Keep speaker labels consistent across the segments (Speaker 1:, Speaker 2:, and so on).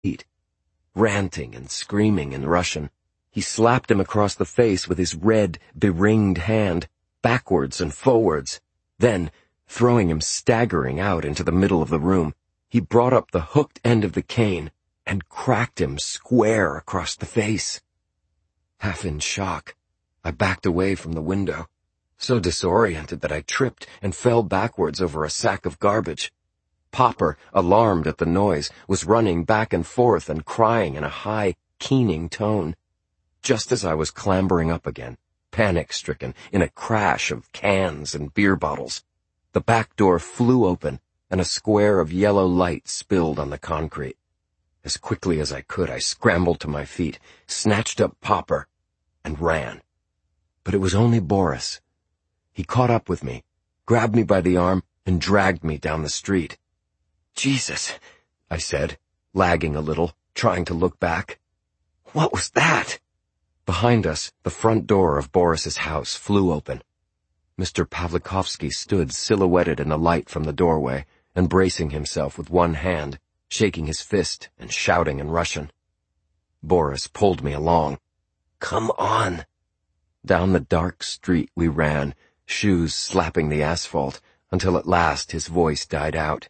Speaker 1: feet. Ranting and screaming in Russian, he slapped him across the face with his red, beringed hand, backwards and forwards. Then, throwing him staggering out into the middle of the room, he brought up the hooked end of the cane and cracked him square across the face. Half in shock, I backed away from the window, so disoriented that I tripped and fell backwards over a sack of garbage. Popper, alarmed at the noise, was running back and forth and crying in a high, keening tone. Just as I was clambering up again, panic-stricken, in a crash of cans and beer bottles, the back door flew open and a square of yellow light spilled on the concrete. As quickly as I could, I scrambled to my feet, snatched up Popper, and ran. But it was only Boris. He caught up with me, grabbed me by the arm, and dragged me down the street. "Jesus," I said, lagging a little, trying to look back. "What was that?" Behind us, the front door of Boris's house flew open. Mr. Pavlikovsky stood silhouetted in the light from the doorway and bracing himself with one hand, shaking his fist and shouting in Russian. Boris pulled me along. "Come on." Down the dark street we ran, shoes slapping the asphalt, until at last his voice died out.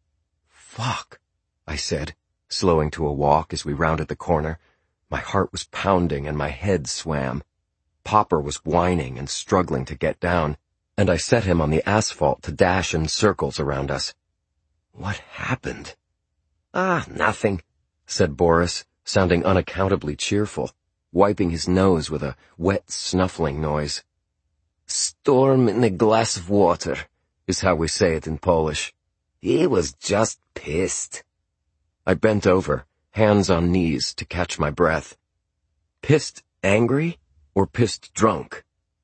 Speaker 1: "Fuck," I said, slowing to a walk as we rounded the corner. My heart was pounding and my head swam. Popper was whining and struggling to get down, and I set him on the asphalt to dash in circles around us. "What happened?" "Nothing," said Boris, sounding unaccountably cheerful, wiping his nose with a wet snuffling noise. "Storm in a glass of water," is how we say it in Polish. "He was just pissed." I bent over, hands on knees, to catch my breath. Pissed angry or pissed drunk?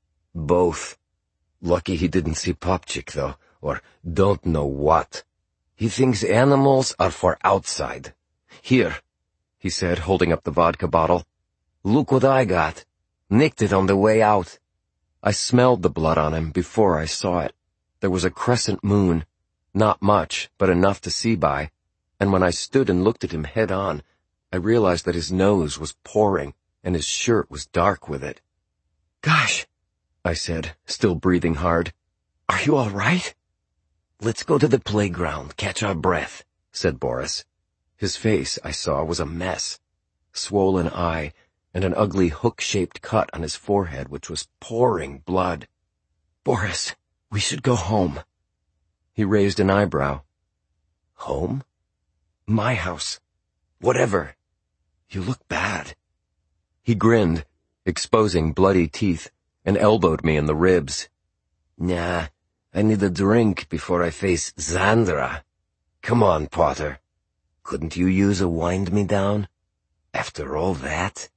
Speaker 1: Both. Lucky he didn't see Popchik, though, or don't know what. He thinks animals are for outside. "Here," he said, holding up the vodka bottle. "Look what I got. Nicked it on the way out." I smelled the blood on him before I saw it. There was a crescent moon. Not much, but enough to see by, and when I stood and looked at him head on, I realized that his nose was pouring and his shirt was dark with it. "Gosh," I said, still breathing hard. "Are you all right?" "Let's go to the playground, catch our breath," said Boris. His face, I saw, was a mess. Swollen eye and an ugly hook-shaped cut on his forehead which was pouring blood. "Boris, we should go home." He raised an eyebrow. "Home?" "My house. Whatever. You look bad." He grinned, exposing bloody teeth, and elbowed me in the ribs. "Nah, I need a drink before I face Zandra. Come on, Potter. Couldn't you use a wind-me-down? After all that?"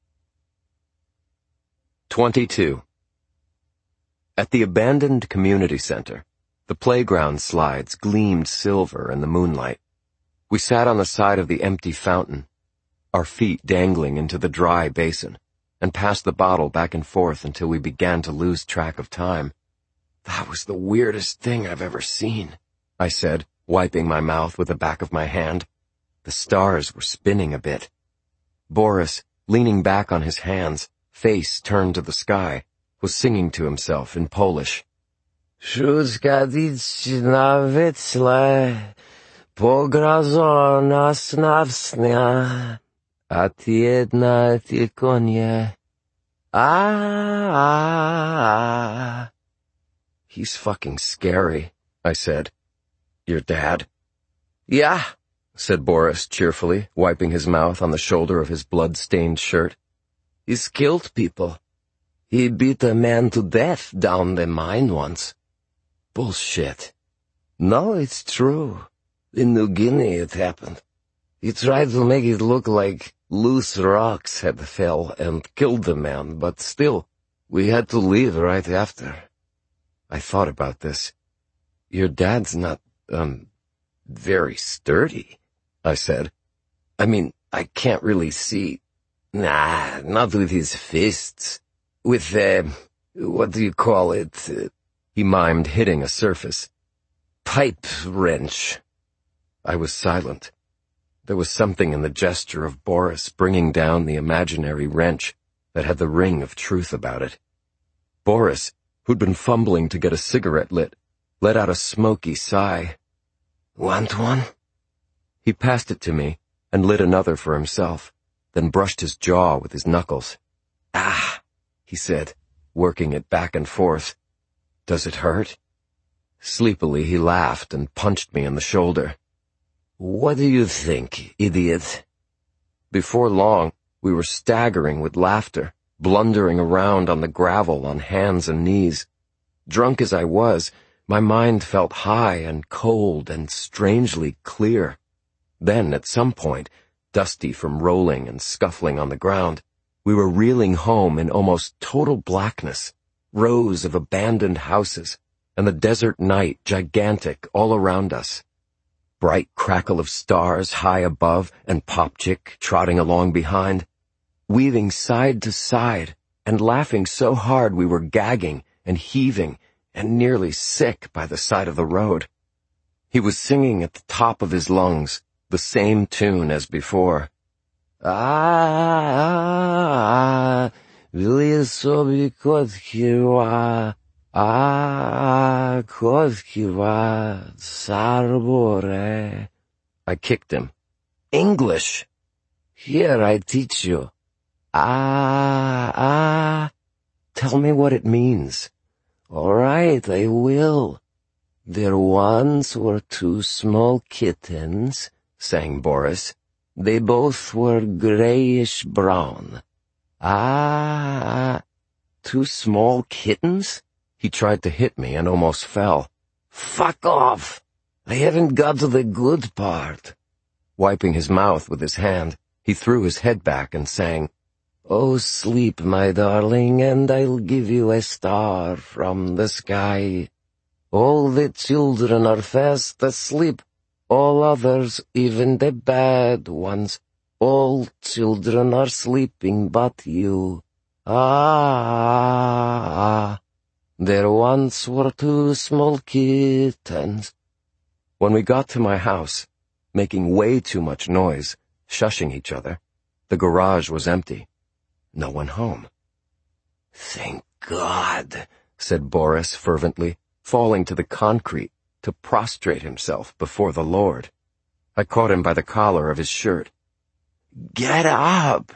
Speaker 1: 22. At the abandoned community center, the playground slides gleamed silver in the moonlight. We sat on the side of the empty fountain, our feet dangling into the dry basin, and passed the bottle back and forth until we began to lose track of time. "That was the weirdest thing I've ever seen," I said, wiping my mouth with the back of my hand. The stars were spinning a bit. Boris, leaning back on his hands, face turned to the sky, was singing to himself in Polish. "Szuskadić na wycle, pograzona snawsnia, a ty jedna tylko nie. Ah. "He's fucking scary," I said. "Your dad?" "Yeah," said Boris cheerfully, wiping his mouth on the shoulder of his blood-stained shirt. "He's killed people. He beat a man to death down the mine once." "Bullshit." "No, it's true. In New Guinea it happened. He tried to make it look like loose rocks had fell and killed the man, but still, we had to leave right after." I thought about this. "Your dad's not, very sturdy," I said. "I mean, I can't really see." "Nah, not with his fists. With, what do you call it?" He mimed hitting a surface. "Pipe wrench." I was silent. There was something in the gesture of Boris bringing down the imaginary wrench that had the ring of truth about it. Boris, who'd been fumbling to get a cigarette lit, let out a smoky sigh. "Want one?" He passed it to me and lit another for himself, then brushed his jaw with his knuckles. "Ah," he said, working it back and forth. "Does it hurt?" Sleepily he laughed and punched me in the shoulder. "What do you think, idiot?" Before long, we were staggering with laughter, blundering around on the gravel on hands and knees. Drunk as I was, my mind felt high and cold and strangely clear. Then, at some point, dusty from rolling and scuffling on the ground, we were reeling home in almost total blackness, rows of abandoned houses, and the desert night gigantic all around us. Bright crackle of stars high above and Popchick trotting along behind, weaving side to side and laughing so hard we were gagging and heaving and nearly sick by the side of the road. He was singing at the top of his lungs, the same tune as before. Вели собі котхіва, котхіва, сарборе. I kicked him. "English! Here, I teach you. Tell me what it means." "All right, I will. There once were two small kittens," sang Boris. "They both were grayish-brown." Two small kittens? He tried to hit me and almost fell. "Fuck off! I haven't got to the good part." Wiping his mouth with his hand, he threw his head back and sang, "Oh, sleep, my darling, and I'll give you a star from the sky. All the children are fast asleep, all others, even the bad ones. All children are sleeping but you. There once were two small kittens." When we got to my house, making way too much noise, shushing each other, the garage was empty. No one home. "Thank God," said Boris fervently, falling to the concrete to prostrate himself before the Lord. I caught him by the collar of his shirt. "Get up!"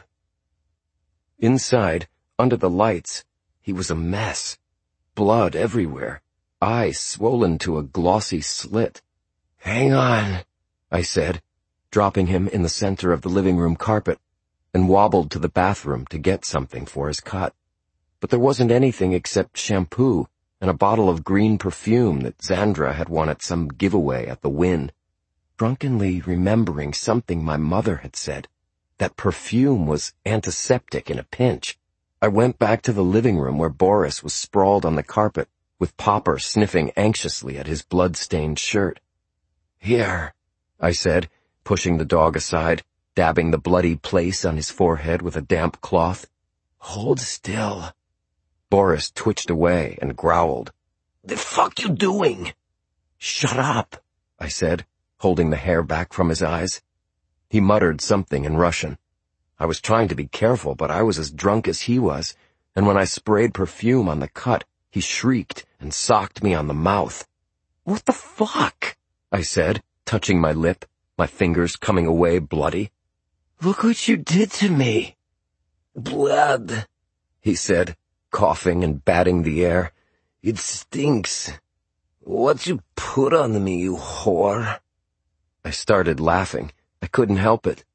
Speaker 1: Inside, under the lights, he was a mess. Blood everywhere, eyes swollen to a glossy slit. "Hang on," I said, dropping him in the center of the living room carpet, and wobbled to the bathroom to get something for his cut. But there wasn't anything except shampoo and a bottle of green perfume that Xandra had won at some giveaway at the Wynn. Drunkenly remembering something my mother had said, that perfume was antiseptic in a pinch, I went back to the living room where Boris was sprawled on the carpet, with Popper sniffing anxiously at his blood-stained shirt. "Here," I said, pushing the dog aside, dabbing the bloody place on his forehead with a damp cloth. "Hold still." Boris twitched away and growled. "The fuck you doing?" "Shut up," I said, holding the hair back from his eyes. He muttered something in Russian. I was trying to be careful, but I was as drunk as he was, and when I sprayed perfume on the cut, he shrieked and socked me on the mouth. "What the fuck?" I said, touching my lip, my fingers coming away bloody. "Look what you did to me." "Blood," he said, coughing and batting the air. "It stinks. What you put on me, you whore?" I started laughing. I couldn't help it.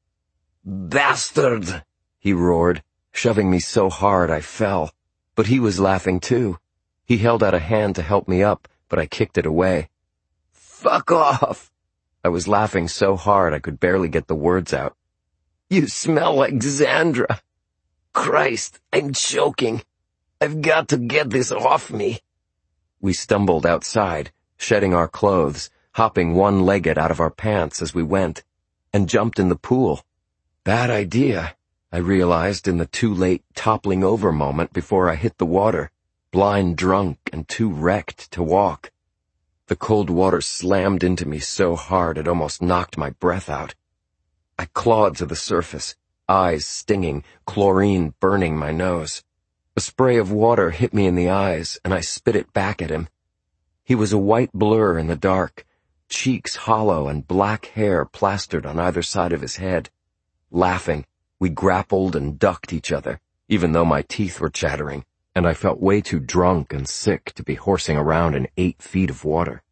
Speaker 1: "Bastard!" he roared, shoving me so hard I fell. But he was laughing too. He held out a hand to help me up, but I kicked it away. "Fuck off!" I was laughing so hard I could barely get the words out. "You smell like Xandra. Christ, I'm choking. I've got to get this off me." We stumbled outside, shedding our clothes, hopping one-legged out of our pants as we went, and jumped in the pool. Bad idea, I realized in the too-late toppling over moment before I hit the water, blind drunk and too wrecked to walk. The cold water slammed into me so hard it almost knocked my breath out. I clawed to the surface, eyes stinging, chlorine burning my nose. A spray of water hit me in the eyes, and I spit it back at him. He was a white blur in the dark, cheeks hollow and black hair plastered on either side of his head. Laughing, we grappled and ducked each other, even though my teeth were chattering, and I felt way too drunk and sick to be horsing around in 8 feet of water.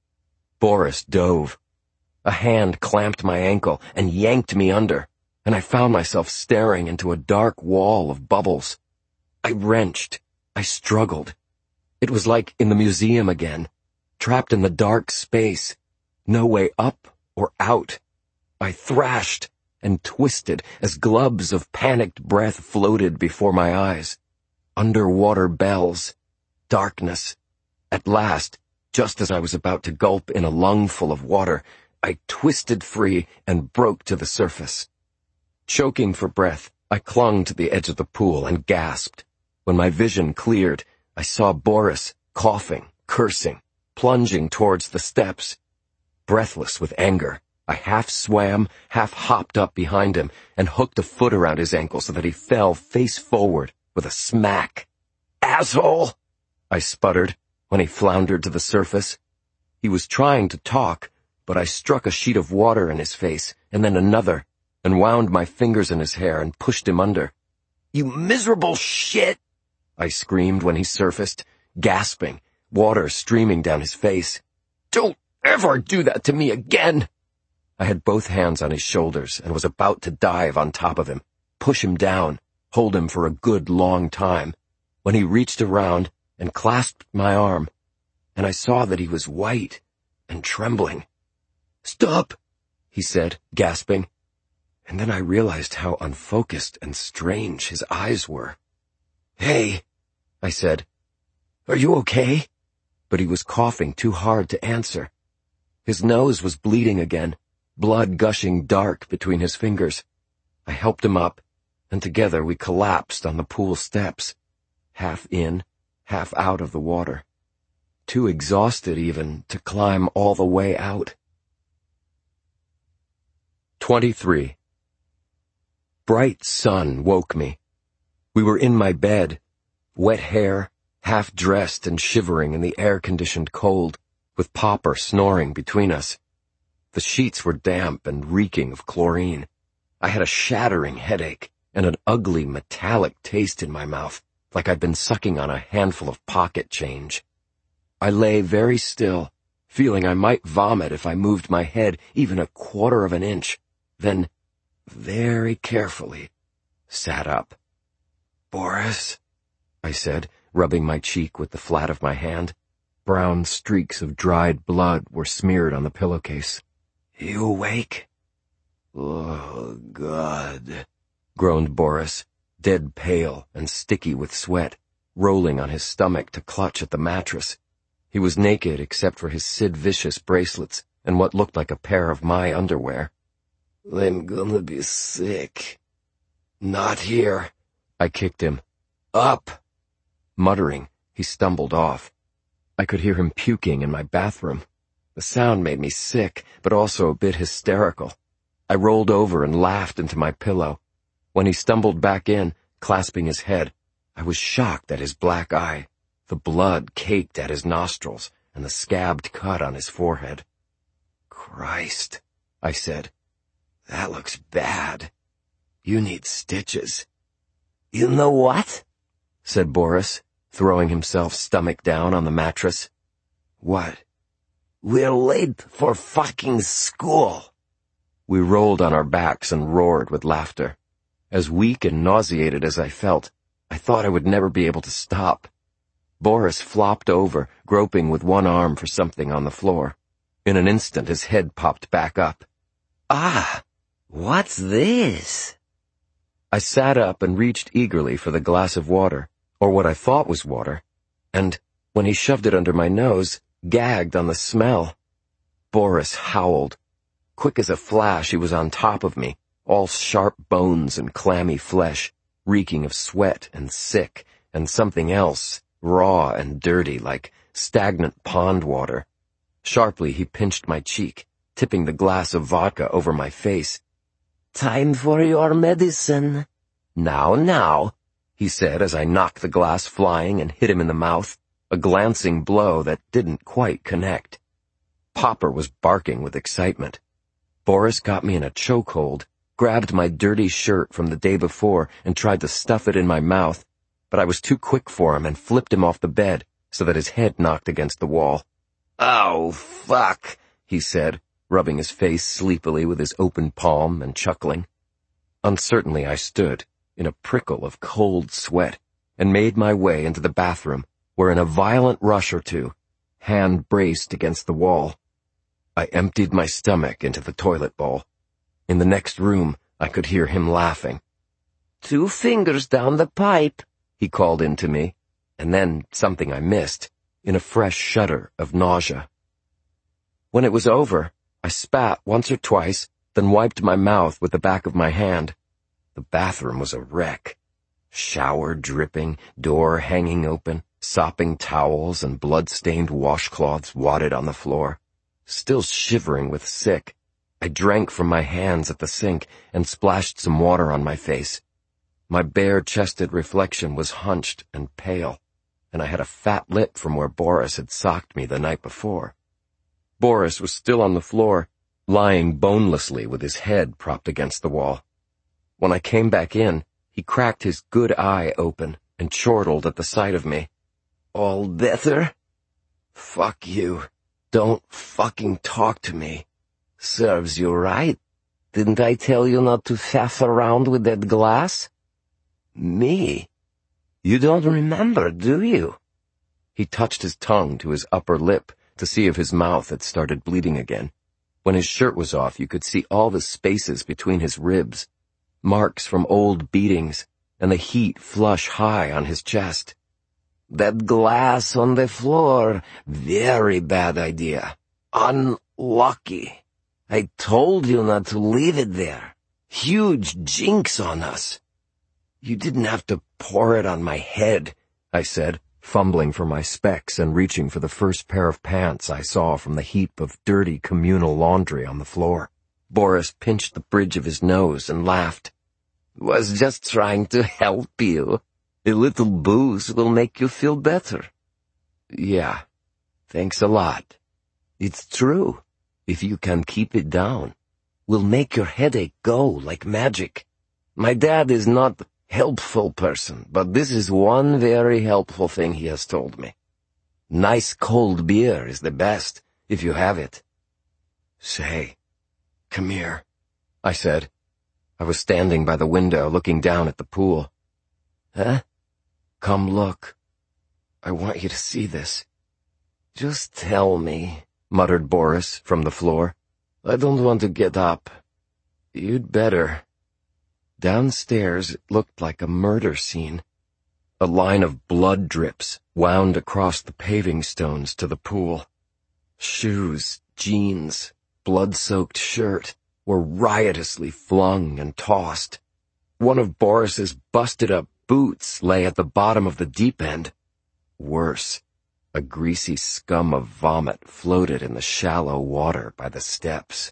Speaker 1: Boris dove. A hand clamped my ankle and yanked me under, and I found myself staring into a dark wall of bubbles. I wrenched. I struggled. It was like in the museum again, trapped in the dark space, no way up or out. I thrashed and twisted as globs of panicked breath floated before my eyes. Underwater bells. Darkness. At last, just as I was about to gulp in a lungful of water, I twisted free and broke to the surface. Choking for breath, I clung to the edge of the pool and gasped. When my vision cleared, I saw Boris, coughing, cursing, plunging towards the steps. Breathless with anger, I half swam, half hopped up behind him, and hooked a foot around his ankle so that he fell face forward with a smack. "Asshole!" I sputtered when he floundered to the surface. He was trying to talk, but I struck a sheet of water in his face, and then another, and wound my fingers in his hair and pushed him under. "You miserable shit!" I screamed when he surfaced, gasping, water streaming down his face. "Don't ever do that to me again!" I had both hands on his shoulders and was about to dive on top of him, push him down, hold him for a good long time, when he reached around and clasped my arm, and I saw that he was white and trembling. "Stop," he said, gasping, and then I realized how unfocused and strange his eyes were. "Hey," I said, "are you okay?" But he was coughing too hard to answer. His nose was bleeding again, blood gushing dark between his fingers. I helped him up, and together we collapsed on the pool steps, half in, half out of the water, too exhausted even to climb all the way out. 23. Bright sun woke me. We were in my bed, wet hair, half-dressed and shivering in the air-conditioned cold, with Popper snoring between us. The sheets were damp and reeking of chlorine. I had a shattering headache and an ugly metallic taste in my mouth, like I'd been sucking on a handful of pocket change. I lay very still, feeling I might vomit if I moved my head even a quarter of an inch, then, very carefully, sat up. "Boris," I said, rubbing my cheek with the flat of my hand. Brown streaks of dried blood were smeared on the pillowcase. "You awake?" "Oh, God," groaned Boris, dead pale and sticky with sweat, rolling on his stomach to clutch at the mattress. He was naked except for his Sid Vicious bracelets and what looked like a pair of my underwear. "I'm gonna be sick." "Not here." I kicked him. "Up." Muttering, he stumbled off. I could hear him puking in my bathroom. The sound made me sick, but also a bit hysterical. I rolled over and laughed into my pillow. When he stumbled back in, clasping his head, I was shocked at his black eye, the blood caked at his nostrils, and the scabbed cut on his forehead. "Christ," I said. "That looks bad. You need stitches." "You know what?" said Boris, throwing himself stomach down on the mattress. "What?" "We're late for fucking school." We rolled on our backs and roared with laughter. As weak and nauseated as I felt, I thought I would never be able to stop. Boris flopped over, groping with one arm for something on the floor. In an instant, his head popped back up.
Speaker 2: "Ah, what's this?"
Speaker 1: I sat up and reached eagerly for the glass of water, or what I thought was water, and, when he shoved it under my nose, gagged on the smell. Boris howled. Quick as a flash, he was on top of me, all sharp bones and clammy flesh, reeking of sweat and sick, and something else, raw and dirty, like stagnant pond water. Sharply, he pinched my cheek, tipping the glass of vodka over my face.
Speaker 2: Time for your medicine.
Speaker 1: Now, he said as I knocked the glass flying and hit him in the mouth, a glancing blow that didn't quite connect. Popper was barking with excitement. Boris got me in a chokehold, grabbed my dirty shirt from the day before and tried to stuff it in my mouth, but I was too quick for him and flipped him off the bed so that his head knocked against the wall.
Speaker 2: Oh, fuck,
Speaker 1: he said, rubbing his face sleepily with his open palm and chuckling. Uncertainly I stood, in a prickle of cold sweat, and made my way into the bathroom, where in a violent rush or two, hand braced against the wall, I emptied my stomach into the toilet bowl. In the next room, I could hear him laughing.
Speaker 2: 2 fingers down the pipe,
Speaker 1: he called in to me, and then something I missed, in a fresh shudder of nausea. When it was over, I spat once or twice, then wiped my mouth with the back of my hand. The bathroom was a wreck. Shower dripping, door hanging open, sopping towels and blood-stained washcloths wadded on the floor. Still shivering with sick, I drank from my hands at the sink and splashed some water on my face. My bare-chested reflection was hunched and pale, and I had a fat lip from where Boris had socked me the night before. Boris was still on the floor, lying bonelessly with his head propped against the wall. When I came back in, he cracked his good eye open and chortled at the sight of me.
Speaker 2: All better?
Speaker 1: Fuck you. Don't fucking talk to me.
Speaker 2: Serves you right. Didn't I tell you not to faff around with that glass?
Speaker 1: Me?
Speaker 2: You don't remember, do you?
Speaker 1: He touched his tongue to his upper lip to see if his mouth had started bleeding again. When his shirt was off, you could see all the spaces between his ribs, marks from old beatings, and the heat flush high on his chest.
Speaker 2: That glass on the floor, very bad idea. Unlucky. I told you not to leave it there. Huge jinx on us.
Speaker 1: You didn't have to pour it on my head, I said, fumbling for my specs and reaching for the first pair of pants I saw from the heap of dirty communal laundry on the floor. Boris pinched the bridge of his nose and laughed.
Speaker 2: Was just trying to help you. A little booze will make you feel better.
Speaker 1: Yeah, thanks a lot.
Speaker 2: It's true. If you can keep it down, will make your headache go like magic. My dad is not a helpful person, but this is one very helpful thing he has told me. Nice cold beer is the best, if you have it.
Speaker 1: Say, come here, I said. I was standing by the window looking down at the pool.
Speaker 2: Huh?
Speaker 1: Come look. I want you to see this.
Speaker 2: Just tell me,
Speaker 1: muttered Boris from the floor.
Speaker 2: I don't want to get up.
Speaker 1: You'd better. Downstairs it looked like a murder scene. A line of blood drips wound across the paving stones to the pool. Shoes, jeans, blood-soaked shirt were riotously flung and tossed. One of Boris's busted-up boots lay at the bottom of the deep end. Worse, a greasy scum of vomit floated in the shallow water by the steps.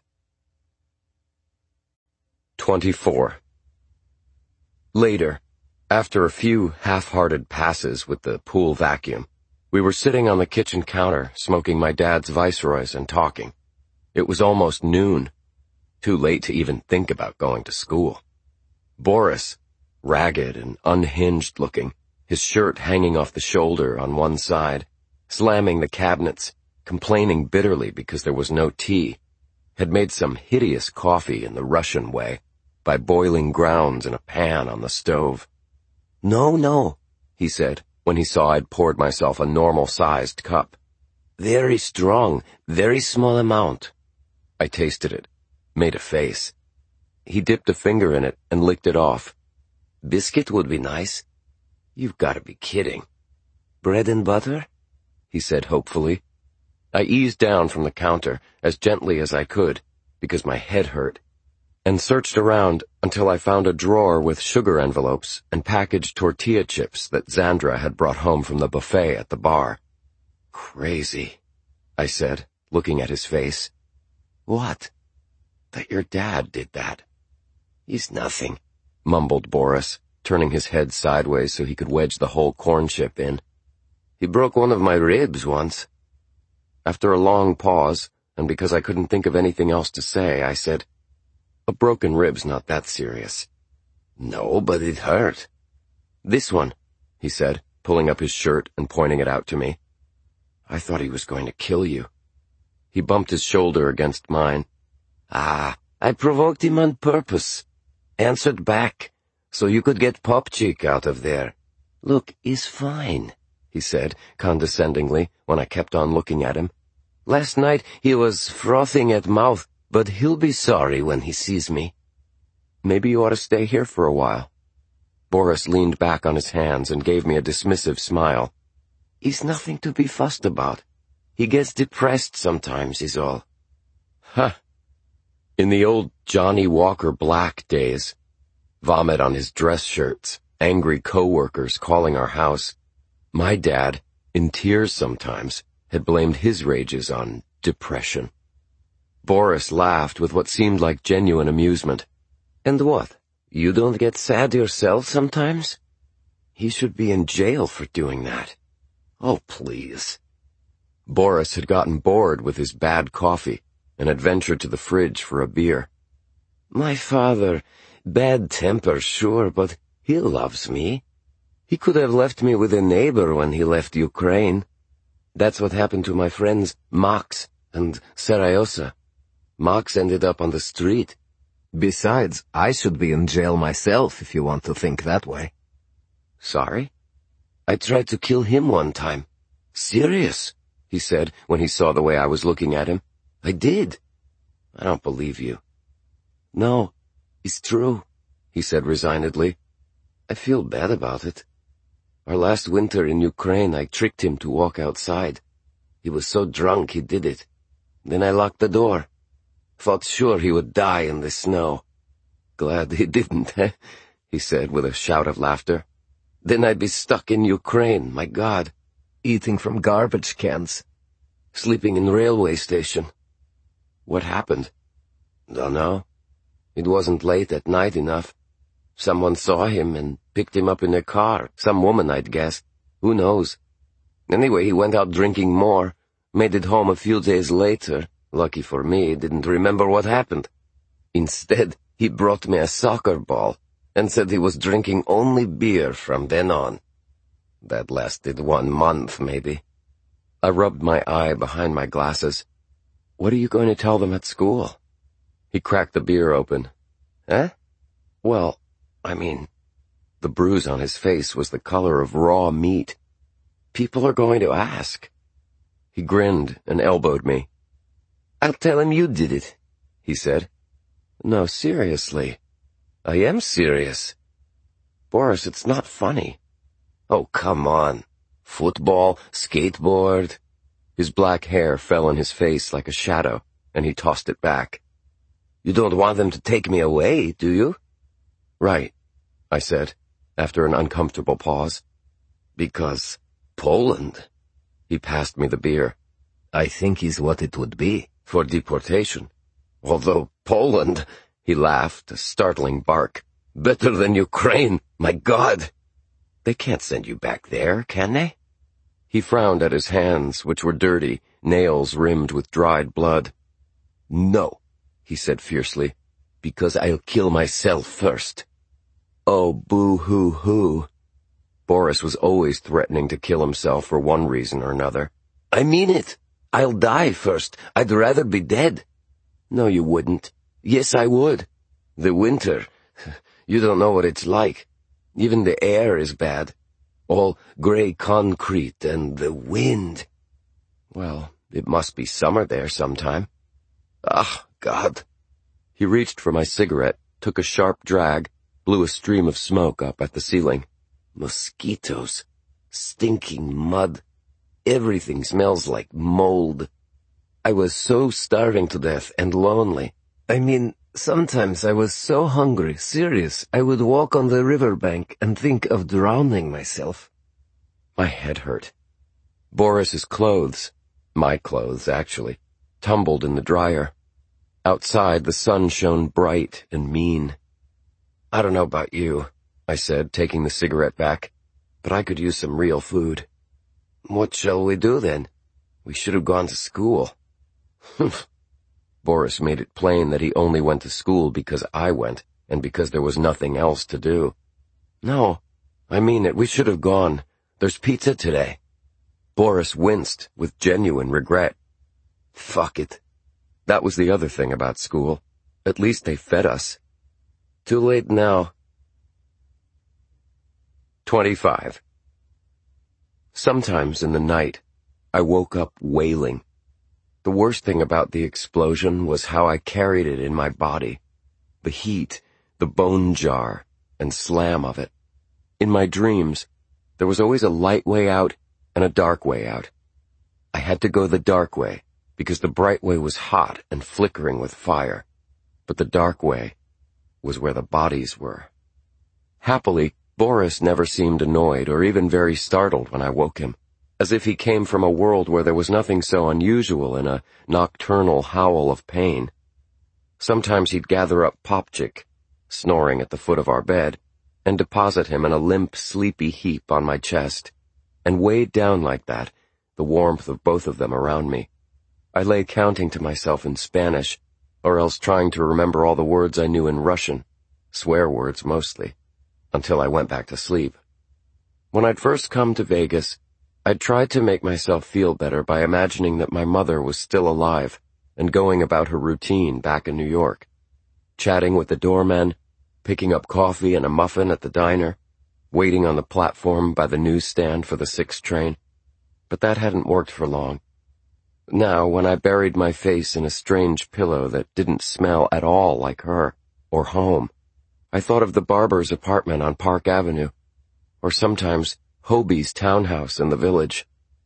Speaker 1: 24. Later, after a few half-hearted passes with the pool vacuum, we were sitting on the kitchen counter smoking my dad's Viceroys and talking. It was almost noon, too late to even think about going to school. Boris, ragged and unhinged looking, his shirt hanging off the shoulder on one side, slamming the cabinets, complaining bitterly because there was no tea, had made some hideous coffee in the Russian way by boiling grounds in a pan on the stove.
Speaker 2: No,
Speaker 1: he said when he saw I'd poured myself a normal-sized cup.
Speaker 2: Very strong, very small amount.
Speaker 1: I tasted it, made a face. He dipped a finger in it and licked it off.
Speaker 2: Biscuit would be nice.
Speaker 1: You've got to be kidding.
Speaker 2: Bread and butter?
Speaker 1: He said hopefully. I eased down from the counter as gently as I could, because my head hurt, and searched around until I found a drawer with sugar envelopes and packaged tortilla chips that Xandra had brought home from the buffet at the bar. Crazy, I said, looking at his face.
Speaker 2: What?
Speaker 1: That your dad did that.
Speaker 2: "It's nothing," mumbled Boris, turning his head sideways so he could wedge the whole corn chip in. "He broke one of my ribs once." After a long pause, and because I couldn't think of anything else to say, I said, "A broken rib's not that serious." "No, but it hurt." "This one," he said, pulling up his shirt and pointing it out to me. "I thought he was going to kill you." He bumped his shoulder against mine. "Ah, I provoked him on purpose. Answered back, so you could get Popchik out of there. Look, he's fine," he said, condescendingly, when I kept on looking at him. "Last night he was frothing at mouth, but he'll be sorry when he sees me." "Maybe you ought to stay here for a while." Boris leaned back on his hands and gave me a dismissive smile. "He's nothing to be fussed about. He gets depressed sometimes, is all." Huh. In the old Johnny Walker Black days, vomit on his dress shirts, angry co-workers calling our house, my dad, in tears sometimes, had blamed his rages on depression. Boris laughed with what seemed like genuine amusement. "And what? You don't get sad yourself sometimes? He should be in jail for doing that." "Oh, please." Boris had gotten bored with his bad coffee and had ventured to the fridge for a beer. "My father, bad temper, sure, but he loves me. He could have left me with a neighbor when he left Ukraine. That's what happened to my friends Max and Sarayosa. Max ended up on the street. Besides, I should be in jail myself if you want to think that way." "Sorry? I tried to kill him one time." "Serious?" he said when he saw the way I was looking at him. "I did." "I don't believe you." "No, it's true," he said resignedly. "I feel bad about it. Our last winter in Ukraine, I tricked him to walk outside. He was so drunk he did it. Then I locked the door. Thought sure he would die in the snow. Glad he didn't, eh?" he said with a shout of laughter. "Then I'd be stuck in Ukraine, my God. Eating from garbage cans. Sleeping in railway station." "What happened?" "Dunno. It wasn't late at night enough. Someone saw him and picked him up in a car. Some woman, I'd guess. Who knows? Anyway, he went out drinking more. Made it home a few days later. Lucky for me, didn't remember what happened. Instead, he brought me a soccer ball and said he was drinking only beer from then on. That lasted 1 month, maybe." I rubbed my eye behind my glasses. "What are you going to tell them at school?" He cracked the beer open. "Eh? Well, I mean..." The bruise on his face was the color of raw meat. "People are going to ask." He grinned and elbowed me. "I'll tell him you did it," he said. "No, seriously." "I am serious." "Boris, it's not funny." "Oh, come on. Football, skateboard." His black hair fell on his face like a shadow, and he tossed it back. "You don't want them to take me away, do you?" "Right," I said, after an uncomfortable pause. "Because Poland." He passed me the beer. "I think is what it would be, for deportation. Although Poland," he laughed, a startling bark, "better than Ukraine, my God." "They can't send you back there, can they?" He frowned at his hands, which were dirty, nails rimmed with dried blood. "No," he said fiercely, "because I'll kill myself first." Oh, boo-hoo-hoo. Boris was always threatening to kill himself for one reason or another. "I mean it. I'll die first. I'd rather be dead." "No, you wouldn't." "Yes, I would. The winter. You don't know what it's like. Even the air is bad. All gray concrete and the wind." "Well, it must be summer there sometime." "Ah, God." He reached for my cigarette, took a sharp drag, blew a stream of smoke up at the ceiling. "Mosquitoes. Stinking mud. Everything smells like mold. I was so starving to death and lonely. I mean, sometimes I was so hungry, serious, I would walk on the riverbank and think of drowning myself." My head hurt. Boris's clothes, my clothes actually, tumbled in the dryer. Outside the sun shone bright and mean.
Speaker 1: I don't know about you, I said, taking the cigarette back, but I could use some real food.
Speaker 2: What shall we do then? We should have gone to school.
Speaker 1: Boris made it plain that he only went to school because I went, and because there was nothing else to do.
Speaker 2: No, I mean it. We should have gone. There's pizza today.
Speaker 1: Boris winced with genuine regret.
Speaker 2: Fuck it.
Speaker 1: That was the other thing about school. At least they fed us.
Speaker 2: Too late now.
Speaker 1: 25. Sometimes in the night, I woke up wailing. The worst thing about the explosion was how I carried it in my body. The heat, the bone jar, and slam of it. In my dreams, there was always a light way out and a dark way out. I had to go the dark way, because the bright way was hot and flickering with fire. But the dark way was where the bodies were. Happily, Boris never seemed annoyed or even very startled when I woke him, as if he came from a world where there was nothing so unusual in a nocturnal howl of pain. Sometimes he'd gather up Popchik, snoring at the foot of our bed, and deposit him in a limp, sleepy heap on my chest, and weighed down like that, the warmth of both of them around me. I lay counting to myself in Spanish, or else trying to remember all the words I knew in Russian, swear words mostly, until I went back to sleep. When I'd first come to Vegas, I'd tried to make myself feel better by imagining that my mother was still alive and going about her routine back in New York, chatting with the doorman, picking up coffee and a muffin at the diner, waiting on the platform by the newsstand for the 6 train. But that hadn't worked for long. Now, when I buried my face in a strange pillow that didn't smell at all like her, or home, I thought of the barber's apartment on Park Avenue, or sometimes Hobie's townhouse in the village.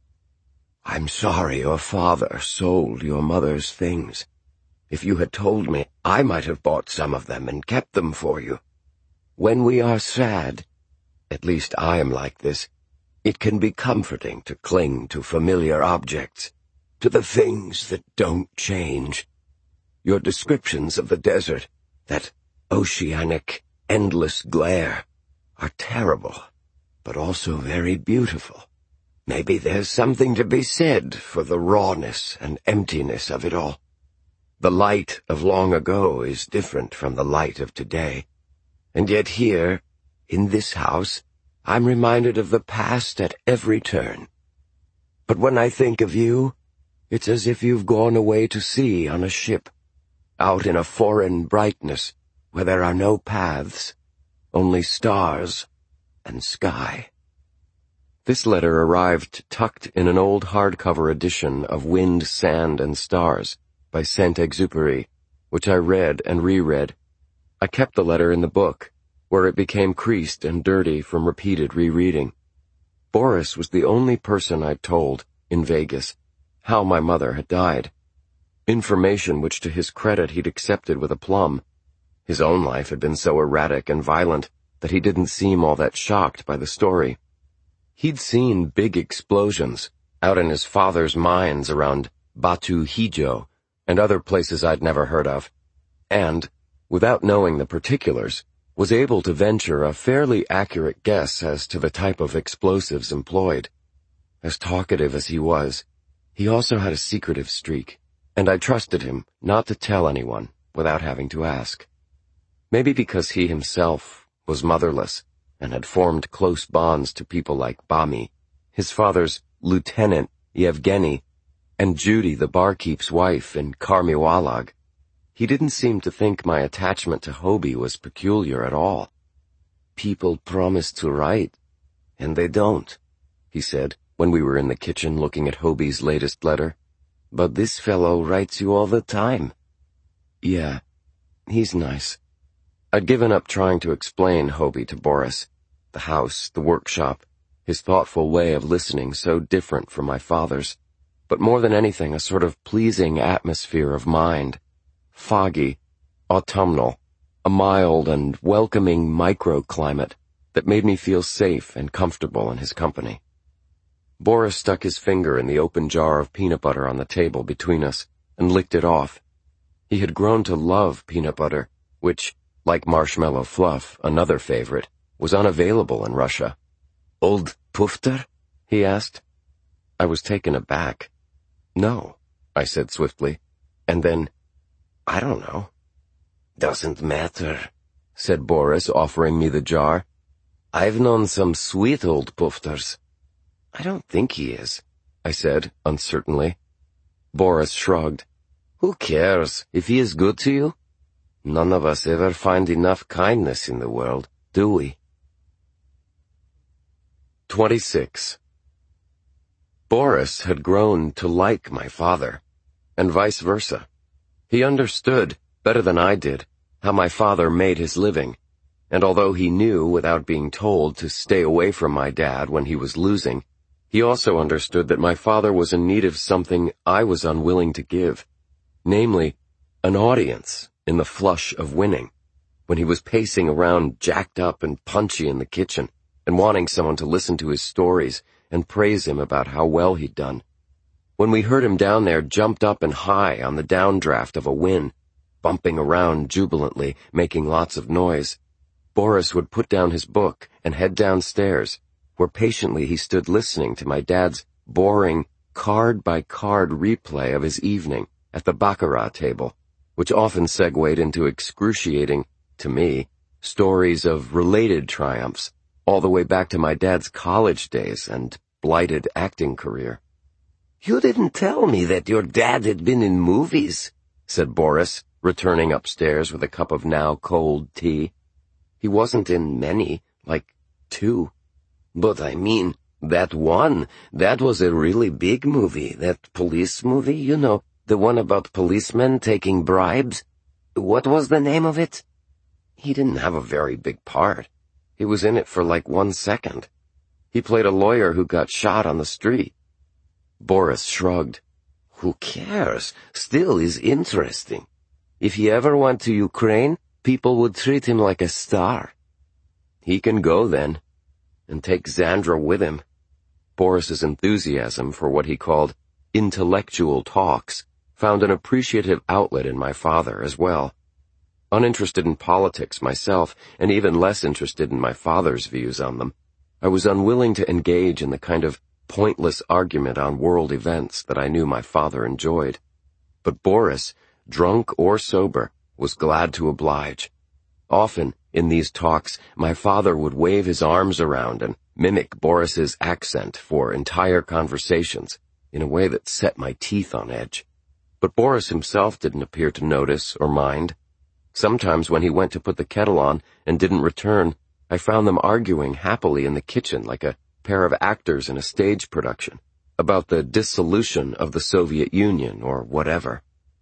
Speaker 2: I'm sorry your father sold your mother's things. If you had told me, I might have bought some of them and kept them for you. When we are sad, at least I am like this, it can be comforting to cling to familiar objects, to the things that don't change. Your descriptions of the desert, that oceanic, endless glare, are terrible, but also very beautiful. Maybe there's something to be said for the rawness and emptiness of it all. The light of long ago is different from the light of today, and yet here, in this house, I'm reminded of the past at every turn. But when I think of you, it's as if you've gone away to sea on a ship, out in a foreign brightness where there are no paths, only stars and sky.
Speaker 1: This letter arrived tucked in an old hardcover edition of Wind, Sand, and Stars by Saint-Exupéry, which I read and reread. I kept the letter in the book, where it became creased and dirty from repeated rereading. Boris was the only person I'd told, in Vegas, how my mother had died. Information which to his credit he'd accepted with aplomb. His own life had been so erratic and violent that he didn't seem all that shocked by the story. He'd seen big explosions out in his father's mines around Batu Hijau and other places I'd never heard of, and, without knowing the particulars, was able to venture a fairly accurate guess as to the type of explosives employed. As talkative as he was, he also had a secretive streak, and I trusted him not to tell anyone without having to ask. Maybe because he himself was motherless and had formed close bonds to people like Bami, his father's lieutenant Yevgeny, and Judy the barkeep's wife in Karmiwalag. He didn't seem to think my attachment to Hobie was peculiar at all.
Speaker 2: People promise to write, and they don't, he said when we were in the kitchen looking at Hobie's latest letter. But this fellow writes you all the time.
Speaker 1: Yeah, he's nice. I'd given up trying to explain Hobie to Boris. The house, the workshop, his thoughtful way of listening so different from my father's, but more than anything a sort of pleasing atmosphere of mind. Foggy, autumnal, a mild and welcoming microclimate that made me feel safe and comfortable in his company. Boris stuck his finger in the open jar of peanut butter on the table between us and licked it off. He had grown to love peanut butter, which, like Marshmallow Fluff, another favorite, was unavailable in Russia.
Speaker 2: Old Pufter?
Speaker 1: He asked. I was taken aback. No, I said swiftly, and then, I don't know.
Speaker 2: Doesn't matter,
Speaker 1: said Boris, offering me the jar.
Speaker 2: I've known some sweet old Pufters.
Speaker 1: I don't think he is, I said uncertainly. Boris shrugged.
Speaker 2: Who cares if he is good to you? None of us ever find enough kindness in the world, do we?
Speaker 1: 26. Boris had grown to like my father, and vice versa. He understood, better than I did, how my father made his living, and although he knew, without being told, to stay away from my dad when he was losing, he also understood that my father was in need of something I was unwilling to give, namely, an audience in the flush of winning, when he was pacing around jacked up and punchy in the kitchen, and wanting someone to listen to his stories and praise him about how well he'd done. When we heard him down there jumped up and high on the downdraft of a win, bumping around jubilantly, making lots of noise, Boris would put down his book and head downstairs, where patiently he stood listening to my dad's boring, card-by-card replay of his evening at the baccarat table, which often segued into excruciating, to me, stories of related triumphs, all the way back to my dad's college days and blighted acting career.
Speaker 2: You didn't tell me that your dad had been in movies,
Speaker 1: said Boris, returning upstairs with a cup of now cold tea. He wasn't in many, like 2.
Speaker 2: But I mean, that one, that was a really big movie, that police movie, you know, the one about policemen taking bribes. What was the name of it?
Speaker 1: He didn't have a very big part. He was in it for like 1 second. He played a lawyer who got shot on the street. Boris shrugged.
Speaker 2: Who cares? Still is interesting. If he ever went to Ukraine, people would treat him like a star.
Speaker 1: He can go then, and take Xandra with him. Boris's enthusiasm for what he called intellectual talks found an appreciative outlet in my father as well. Uninterested in politics myself, and even less interested in my father's views on them, I was unwilling to engage in the kind of pointless argument on world events that I knew my father enjoyed. But Boris, drunk or sober, was glad to oblige. Often, in these talks, my father would wave his arms around and mimic Boris's accent for entire conversations in a way that set my teeth on edge. But Boris himself didn't appear to notice or mind. Sometimes when he went to put the kettle on and didn't return, I found them arguing happily in the kitchen like a pair of actors in a stage production about the dissolution of the Soviet Union or whatever.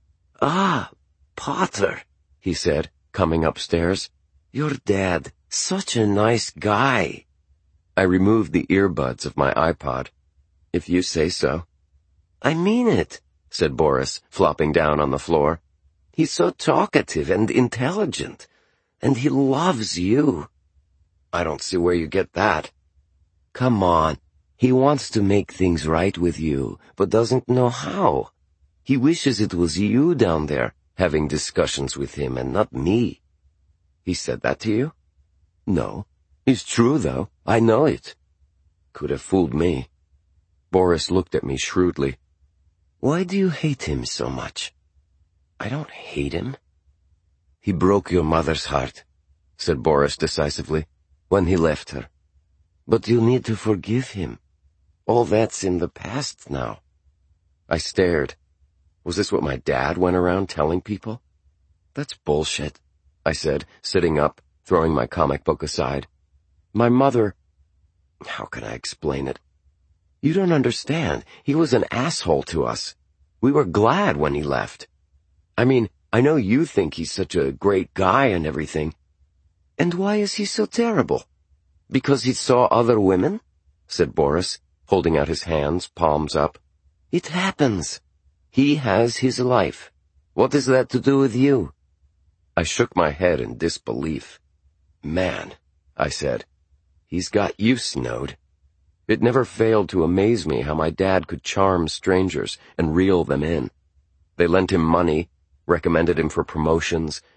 Speaker 2: Ah, Potter, he said, coming upstairs. Your dad, such a nice guy.
Speaker 1: I removed the earbuds of my iPod. If you say so.
Speaker 2: I mean it, said Boris, flopping down on the floor. He's so talkative and intelligent, and he loves you.
Speaker 1: I don't see where you get that.
Speaker 2: Come on, he wants to make things right with you, but doesn't know how. He wishes it was you down there, having discussions with him and not me.
Speaker 1: He said that to you?
Speaker 2: No. It's true, though. I know it.
Speaker 1: Could have fooled me. Boris looked at me shrewdly.
Speaker 2: Why do you hate him so much?
Speaker 1: I don't hate him.
Speaker 2: He broke your mother's heart, said Boris decisively, when he left her. But you need to forgive him. All that's in the past now.
Speaker 1: I stared. Was this what my dad went around telling people? That's bullshit, I said, sitting up, throwing my comic book aside. My mother... How can I explain it? You don't understand. He was an asshole to us. We were glad when he left. I mean, I know you think he's such a great guy and everything.
Speaker 2: And why is he so terrible?
Speaker 1: Because he saw other women? Said Boris, holding out his hands, palms up.
Speaker 2: It happens. He has his life. What is that to do with you?
Speaker 1: I shook my head in disbelief. Man, I said, he's got you snowed. It never failed to amaze me how my dad could charm strangers and reel them in. They lent him money, recommended him for promotions,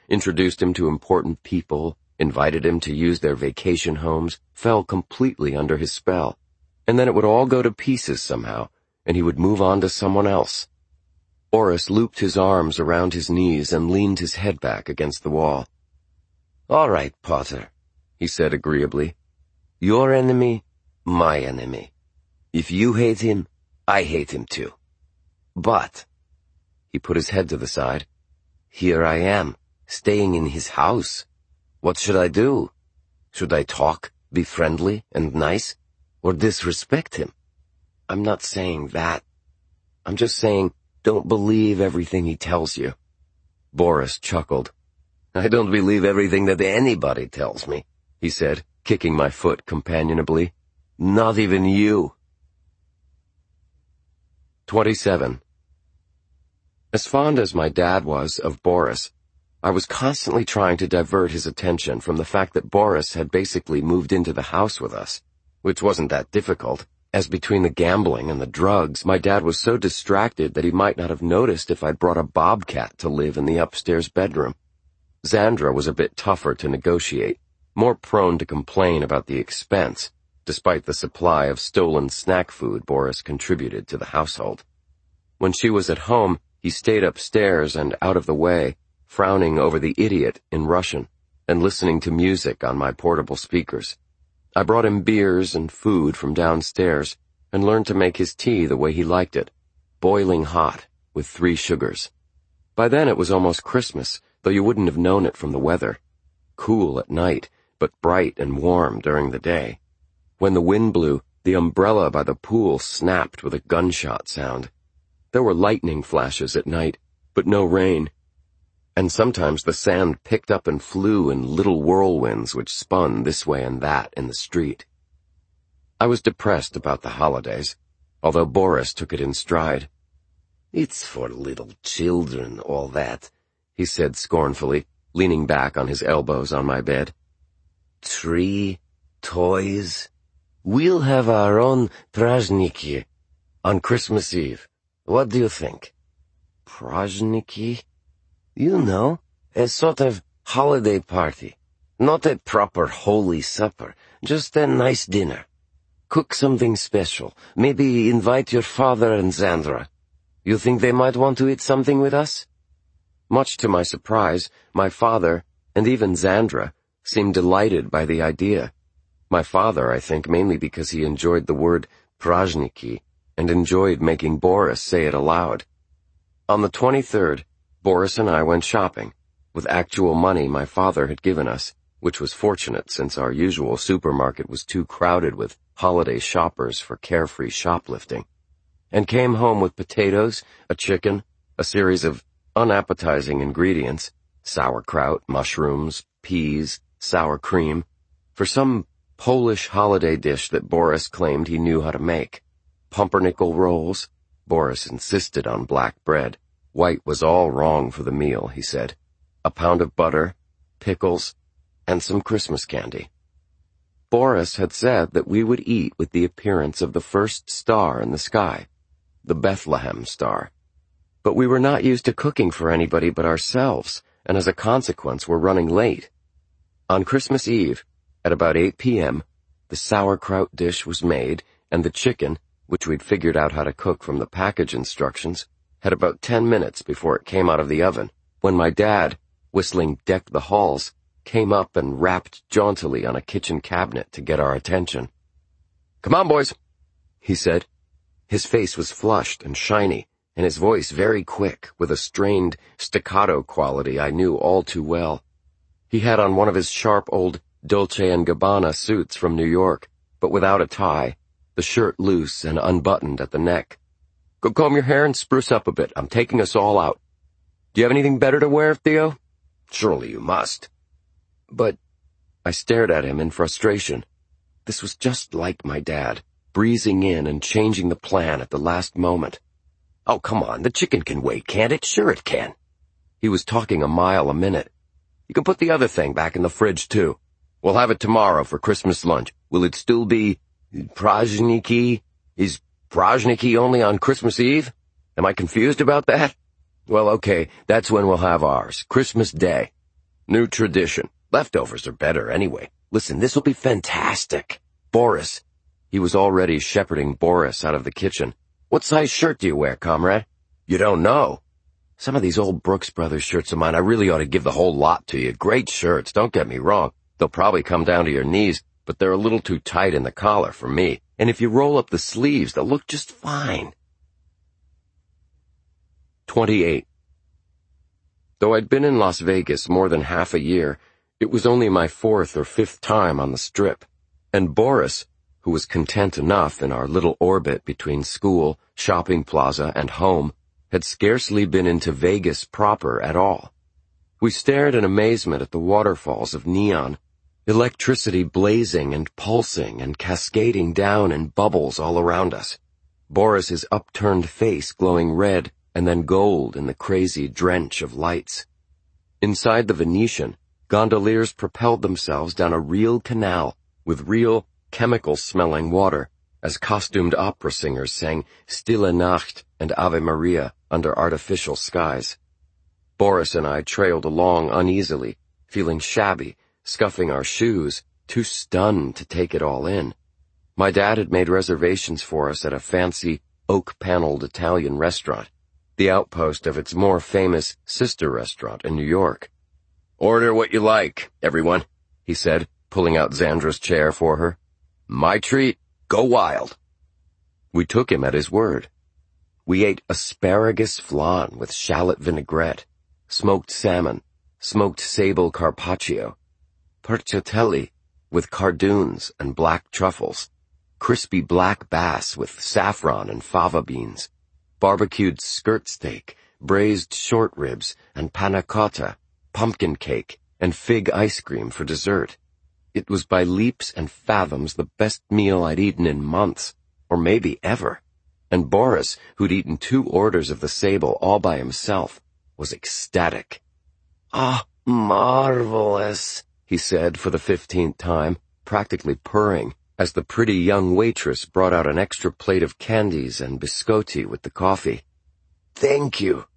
Speaker 1: introduced him to important people, invited him to use their vacation homes, fell completely under his spell. And then it would all go to pieces somehow, and he would move on to someone else. Boris looped his arms around his knees and leaned his head back against the wall. "All right, Potter," he said agreeably. "Your enemy, my enemy. If you hate him, I hate him too. But," he put his head to the side, "here I am, staying in his house. What should I do? Should I talk, be friendly and nice, or disrespect him? I'm not saying that. I'm just saying don't believe everything he tells you." Boris chuckled. "I don't believe everything that anybody tells me," he said, kicking my foot companionably. "Not even you." 27. As fond as my dad was of Boris, I was constantly trying to divert his attention from the fact that Boris had basically moved into the house with us, which wasn't that difficult, as between the gambling and the drugs, my dad was so distracted that he might not have noticed if I'd brought a bobcat to live in the upstairs bedroom. Xandra was a bit tougher to negotiate, more prone to complain about the expense, despite the supply of stolen snack food Boris contributed to the household. When she was at home, he stayed upstairs and out of the way, frowning over the idiot in Russian and listening to music on my portable speakers. I brought him beers and food from downstairs and learned to make his tea the way he liked it, boiling hot with 3 sugars. By then it was almost Christmas, though you wouldn't have known it from the weather. Cool at night, but bright and warm during the day. When the wind blew, the umbrella by the pool snapped with a gunshot sound. There were lightning flashes at night, but no rain. And sometimes the sand picked up and flew in little whirlwinds which spun this way and that in the street. I was depressed about the holidays, although Boris took it in stride. "It's for little children, all that," he said scornfully, leaning back on his elbows on my bed. "Tree, toys. We'll have our own prazdniki on Christmas Eve. What do you think?" "Prazdniki?" "You know, a sort of holiday party. Not a proper holy supper, just a nice dinner. Cook something special. Maybe invite your father and Xandra. You think they might want to eat something with us?" Much to my surprise, my father, and even Xandra, seemed delighted by the idea. My father, I think, mainly because he enjoyed the word prazdniki and enjoyed making Boris say it aloud. On the 23rd, Boris and I went shopping, with actual money my father had given us, which was fortunate since our usual supermarket was too crowded with holiday shoppers for carefree shoplifting, and came home with potatoes, a chicken, a series of unappetizing ingredients, sauerkraut, mushrooms, peas, sour cream, for some Polish holiday dish that Boris claimed he knew how to make. Pumpernickel rolls. Boris insisted on black bread. White was all wrong for the meal, he said. A pound of butter, pickles, and some Christmas candy. Boris had said that we would eat with the appearance of the first star in the sky, the Bethlehem star. But we were not used to cooking for anybody but ourselves, and as a consequence were running late. On Christmas Eve, at about 8 p.m., the sauerkraut dish was made, and the chicken, which we'd figured out how to cook from the package instructions, had about 10 minutes before it came out of the oven, when my dad, whistling Deck the Halls, came up and rapped jauntily on a kitchen cabinet to get our attention. "Come on, boys," he said. His face was flushed and shiny, and his voice very quick, with a strained staccato quality I knew all too well. He had on one of his sharp old Dolce & Gabbana suits from New York, but without a tie, the shirt loose and unbuttoned at the neck. "Go comb your hair and spruce up a bit. I'm taking us all out. Do you have anything better to wear, Theo? Surely you must." "But—" I stared at him in frustration. This was just like my dad, breezing in and changing the plan at the last moment. "Oh, come on, the chicken can wait, can't it? Sure it can." He was talking a mile a minute. "You can put the other thing back in the fridge, too. We'll have it tomorrow for Christmas lunch. Will it still be prazdniki? Is prazdniki only on Christmas Eve? Am I confused about that? Well, okay, that's when we'll have ours, Christmas Day. New tradition. Leftovers are better anyway. Listen, this'll be fantastic. Boris. He was already shepherding Boris out of the kitchen. What size shirt do you wear, comrade? You don't know. Some of these old Brooks Brothers shirts of mine, I really ought to give the whole lot to you. Great shirts, don't get me wrong. They'll probably come down to your knees, but they're a little too tight in the collar for me. And if you roll up the sleeves, they'll look just fine. 28. Though I'd been in Las Vegas more than half a year, it was only my 4th or 5th time on the Strip. And Boris, who was content enough in our little orbit between school, shopping plaza, and home, had scarcely been into Vegas proper at all. We stared in amazement at the waterfalls of neon, electricity blazing and pulsing and cascading down in bubbles all around us, Boris's upturned face glowing red and then gold in the crazy drench of lights. Inside the Venetian, gondoliers propelled themselves down a real canal with real, chemical-smelling water, as costumed opera singers sang Stille Nacht and Ave Maria under artificial skies. Boris and I trailed along uneasily, feeling shabby, scuffing our shoes, too stunned to take it all in. My dad had made reservations for us at a fancy, oak-paneled Italian restaurant, the outpost of its more famous sister restaurant in New York. "Order what you like, everyone," he said, pulling out Zandra's chair for her. "My treat. Go wild." We took him at his word. We ate asparagus flan with shallot vinaigrette, smoked salmon, smoked sable carpaccio, perciotelli with cardoons and black truffles, crispy black bass with saffron and fava beans, barbecued skirt steak, braised short ribs, and panna cotta, pumpkin cake, and fig ice cream for dessert. It was by leaps and fathoms the best meal I'd eaten in months, or maybe ever. And Boris, who'd eaten 2 orders of the sable all by himself, was ecstatic. "Ah, marvelous," he said for the 15th time, practically purring, as the pretty young waitress brought out an extra plate of candies and biscotti with the coffee. Thank you,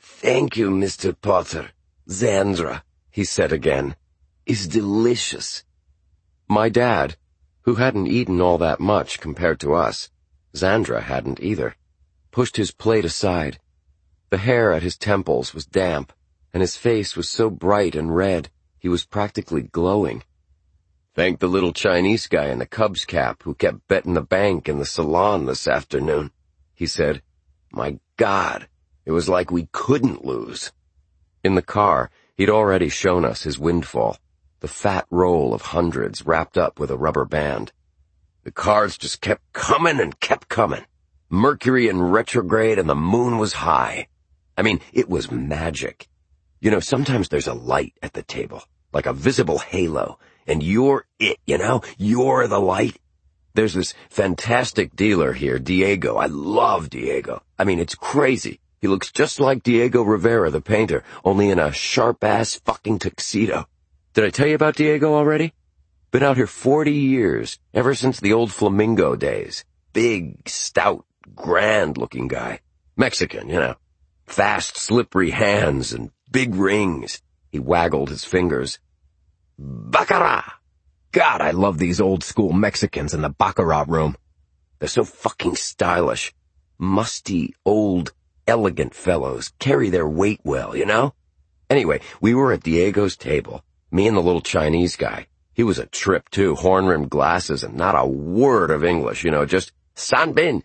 Speaker 1: Mr. Potter. Zandra," he said again, "is delicious." My dad, who hadn't eaten all that much compared to us, Zandra hadn't either, pushed his plate aside. The hair at his temples was damp, and his face was so bright and red he was practically glowing. "Thank the little Chinese guy in the Cubs cap who kept betting the bank in the salon this afternoon," he said. "My God, it was like we couldn't lose." In the car, he'd already shown us his windfall, the fat roll of hundreds wrapped up with a rubber band. The cards just kept coming and kept coming. Mercury in retrograde and the moon was high. I mean, it was magic. You know, sometimes there's a light at the table, like a visible halo, and you're it, you know? You're the light. There's this fantastic dealer here, Diego. I love Diego. I mean, it's crazy. He looks just like Diego Rivera, the painter, only in a sharp-ass fucking tuxedo. Did I tell you about Diego already? Been out here 40 years, ever since the old Flamingo days. Big, stout, grand-looking guy. Mexican, you know. Fast, slippery hands and big rings. He waggled his fingers. Baccarat! God, I love these old-school Mexicans in the Baccarat room. They're so fucking stylish. Musty, old, elegant fellows carry their weight well, you know? Anyway, we were at Diego's table, me and the little Chinese guy. He was a trip, too, horn-rimmed glasses and not a word of English, you know, just sanbin,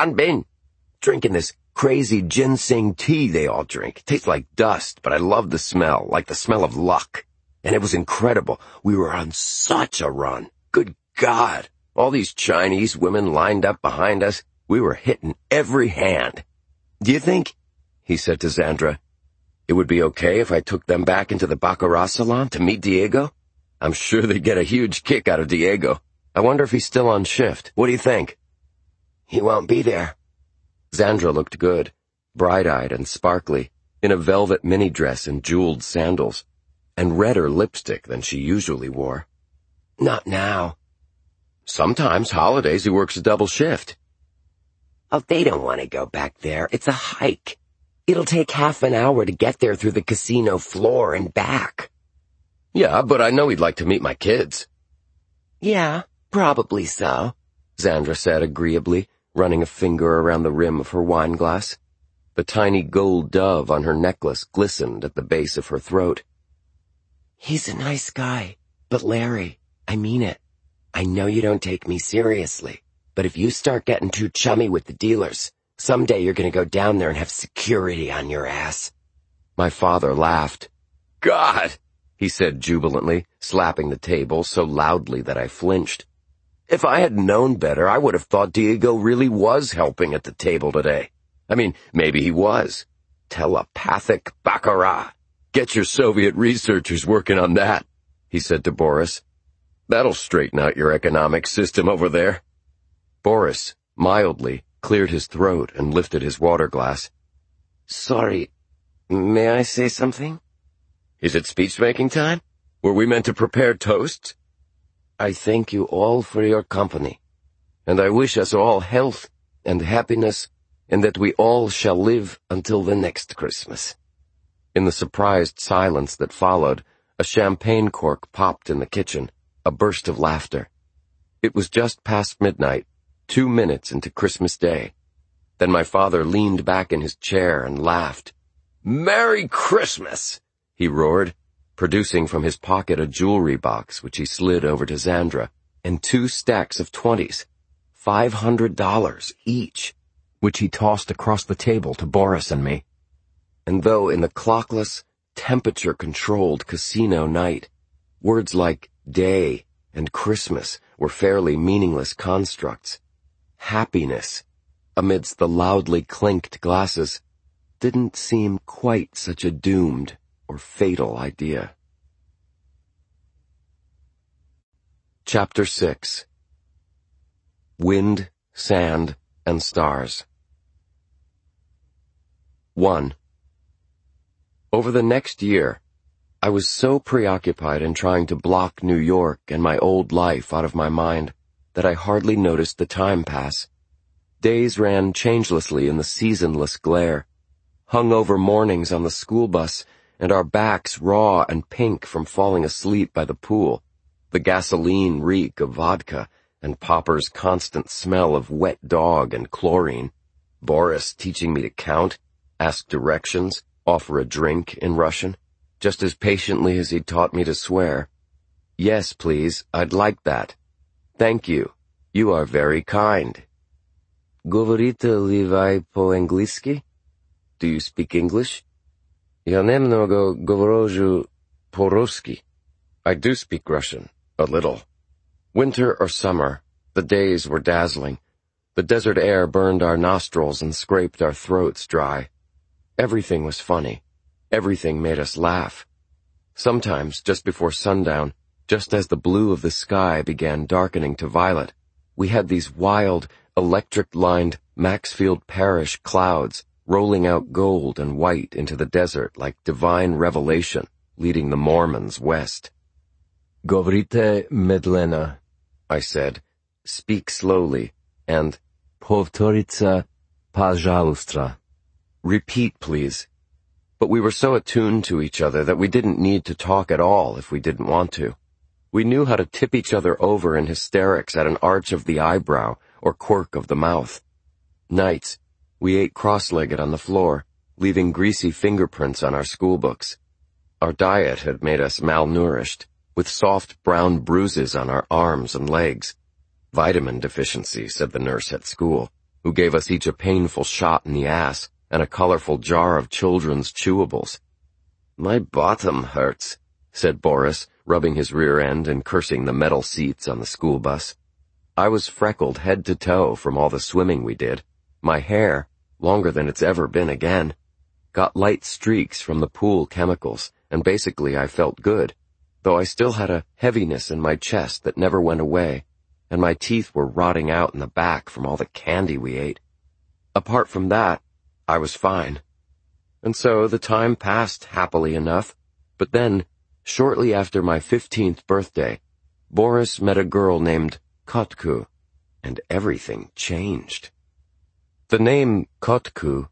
Speaker 1: drinking this crazy ginseng tea they all drink. Tastes like dust, but I love the smell, like the smell of luck. And it was incredible. We were on such a run. Good God. All these Chinese women lined up behind us. We were hitting every hand. "Do you think," he said to Zandra, "it would be okay if I took them back into the Baccarat salon to meet Diego? I'm sure they'd get a huge kick out of Diego. I wonder if he's still on shift. What do you think?" "He won't be there." Zandra looked good, bright-eyed and sparkly, in a velvet mini-dress and jeweled sandals, and redder lipstick than she usually wore. "Not now." "Sometimes, holidays, he works a double shift." "Oh, they don't want to go back there. It's a hike. It'll take half an hour to get there through the casino floor and back." Yeah, but I know he'd like to meet my kids.
Speaker 2: Yeah, probably so, Xandra said agreeably, running a finger around the rim of her wine glass.
Speaker 1: The tiny gold dove on her necklace glistened at the base of her throat.
Speaker 2: He's a nice guy, but Larry, I mean it. I know you don't take me seriously, but if you start getting too chummy with the dealers, someday you're gonna go down there and have security on your ass.
Speaker 1: My father laughed. God, he said jubilantly, slapping the table so loudly that I flinched. If I had known better, I would have thought Diego really was helping at the table today. I mean, maybe he was. Telepathic baccarat. Get your Soviet researchers working on that, he said to Boris. That'll straighten out your economic system over there. Boris, mildly, cleared his throat and lifted his water glass.
Speaker 2: Sorry, may I say something?
Speaker 1: Is it speech-making time? Were we meant to prepare toasts?
Speaker 2: I thank you all for your company,
Speaker 1: and I wish us all health and happiness, and that we all shall live until the next Christmas. In the surprised silence that followed, a champagne cork popped in the kitchen, a burst of laughter. It was just past midnight, 2 minutes into Christmas Day. Then my father leaned back in his chair and laughed. "Merry Christmas!" he roared, producing from his pocket a jewelry box which he slid over to Xandra, and 2 stacks of 20s, $500 each, which he tossed across the table to Boris and me. And though in the clockless, temperature-controlled casino night, words like day and Christmas were fairly meaningless constructs, happiness, amidst the loudly clinked glasses, didn't seem quite such a doomed or fatal idea. Chapter 6. Wind, Sand, and Stars. 1. Over the next year, I was so preoccupied in trying to block New York and my old life out of my mind that I hardly noticed the time pass. Days ran changelessly in the seasonless glare, hungover mornings on the school bus, and our backs raw and pink from falling asleep by the pool, the gasoline reek of vodka, and Popper's constant smell of wet dog and chlorine, Boris teaching me to count, ask directions, offer a drink in Russian, just as patiently as he'd taught me to swear. Yes, please, I'd like that. Thank you. You are very kind. Говорите ли вы по-английски? Do you speak English? Я немного говорю по-русски. I do speak Russian, a little. Winter or summer, the days were dazzling. The desert air burned our nostrils and scraped our throats dry. Everything was funny. Everything made us laugh. Sometimes, just before sundown, just as the blue of the sky began darkening to violet, we had these wild, electric-lined Maxfield Parrish clouds rolling out gold and white into the desert like divine revelation, leading the Mormons west. Говорите медленно, I said. Speak slowly, and повторите, пожалуйста. Repeat, please. But we were so attuned to each other that we didn't need to talk at all if we didn't want to. We knew how to tip each other over in hysterics at an arch of the eyebrow or quirk of the mouth. Nights, we ate cross-legged on the floor, leaving greasy fingerprints on our schoolbooks. Our diet had made us malnourished, with soft brown bruises on our arms and legs. Vitamin deficiency, said the nurse at school, who gave us each a painful shot in the ass and a colorful jar of children's chewables. My bottom hurts, said Boris, rubbing his rear end and cursing the metal seats on the school bus. I was freckled head to toe from all the swimming we did. My hair, longer than it's ever been again, got light streaks from the pool chemicals, and basically I felt good, though I still had a heaviness in my chest that never went away, and my teeth were rotting out in the back from all the candy we ate. Apart from that, I was fine. And so the time passed happily enough, but then, shortly after my 15th birthday, Boris met a girl named Kotku, and everything changed. The name Kotku,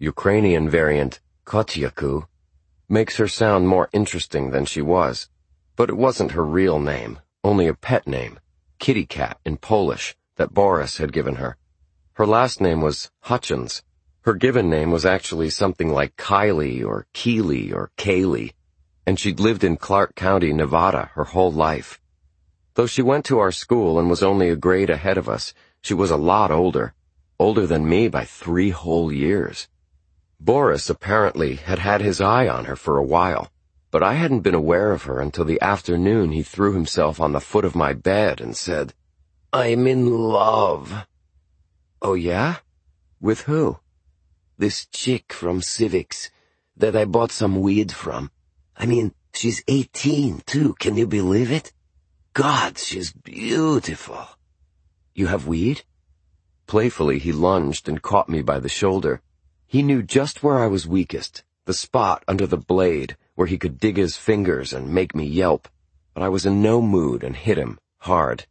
Speaker 1: Ukrainian variant Kotyaku, makes her sound more interesting than she was. But it wasn't her real name, only a pet name, Kitty Cat in Polish, that Boris had given her. Her last name was Hutchins. Her given name was actually something like Kylie or Keely or Kaylee, and she'd lived in Clark County, Nevada, her whole life. Though she went to our school and was only a grade ahead of us, she was a lot older than me by 3 whole years. Boris apparently had had his eye on her for a while, but I hadn't been aware of her until the afternoon he threw himself on the foot of my bed and said, "I'm in love." "Oh yeah? With who?" "This chick from Civics that I bought some weed from. I mean, she's 18 too, can you believe it? God, she's beautiful." "You have weed?" Playfully he lunged and caught me by the shoulder. He knew just where I was weakest, the spot under the blade where he could dig his fingers and make me yelp, but I was in no mood and hit him hard.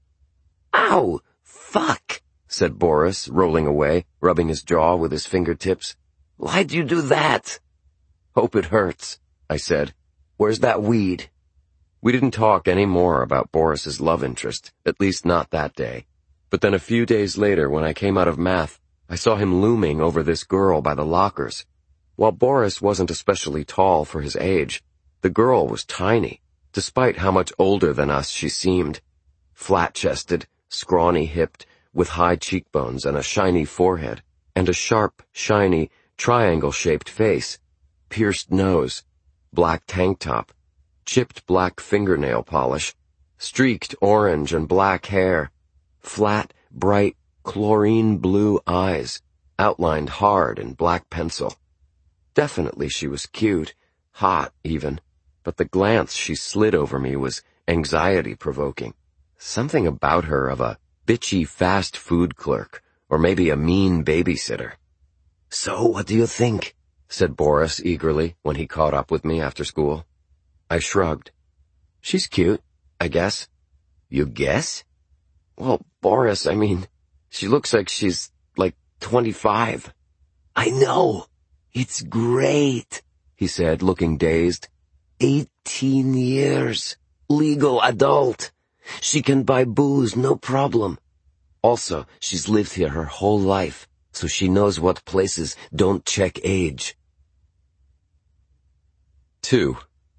Speaker 1: "Ow! Fuck!" said Boris, rolling away, rubbing his jaw with his fingertips. "Why'd you do that?" "Hope it hurts," I said. "Where's that weed?" We didn't talk any more about Boris's love interest, at least not that day. But then a few days later, when I came out of math, I saw him looming over this girl by the lockers. While Boris wasn't especially tall for his age, the girl was tiny, despite how much older than us she seemed. Flat-chested, scrawny-hipped, with high cheekbones and a shiny forehead, and a sharp, shiny, triangle-shaped face, pierced nose, black tank top, chipped black fingernail polish, streaked orange and black hair, flat, bright, chlorine blue eyes, outlined hard in black pencil. Definitely she was cute, hot even, but the glance she slid over me was anxiety-provoking. Something about her of a bitchy fast food clerk, or maybe a mean babysitter. "So, what do you think?" said Boris eagerly when he caught up with me after school. I shrugged. "She's cute, I guess." "You guess?" "Well, Boris, I mean, she looks like she's, 25. "I know. It's great," he said, looking dazed. 18 years. Legal adult. She can buy booze, no problem. Also, she's lived here her whole life, so she knows what places don't check age." 2.